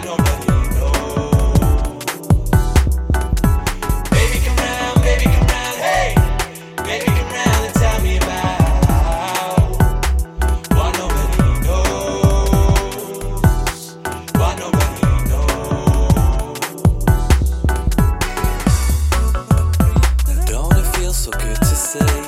nobody knows. Baby, come round, hey. Baby, come round and tell me about what nobody knows. What nobody knows. Don't it feel so good to say